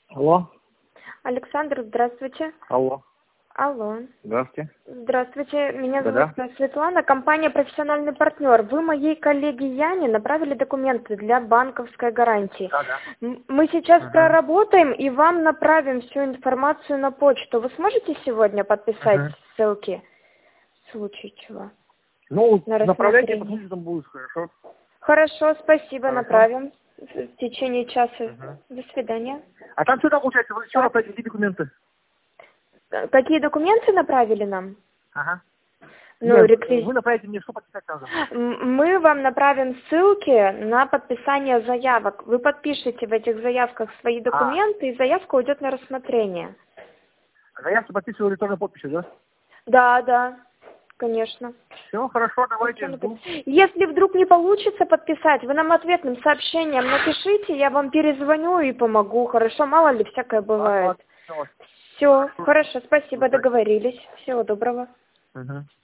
Алло. Александр, здравствуйте. Алло. Алло. Здравствуйте. Здравствуйте, меня Да-да. зовут Светлана, компания «Профессиональный партнер». Вы моей коллеге Яне направили документы для банковской гарантии. Да-да. Мы сейчас Ага. проработаем и вам направим всю информацию на почту. Вы сможете сегодня подписать Ага. ссылки в случае чего? Ну, На направляйте, рассмотрение. посмотрите, там будет хорошо. Хорошо, спасибо, Хорошо. направим в течение часа. Ага. До свидания. А там что там получается? Вы еще Так. направите какие документы? Какие документы направили нам? Ага. Ну, Нет, реквизит. вы направите мне, что подписать надо? Мы вам направим ссылки на подписание заявок. Вы подпишете в этих заявках свои А, документы, и заявка уйдет на рассмотрение. заявку подписываю электронной подписью, да? Да, да, конечно. Все, хорошо, давайте, Электронной жду. Если вдруг не получится подписать, вы нам ответным сообщением напишите, я вам перезвоню и помогу. Хорошо, мало ли всякое Ладно, бывает. ладно, всё. Все, хорошо, спасибо, Удачи. договорились. Всего доброго. Ага.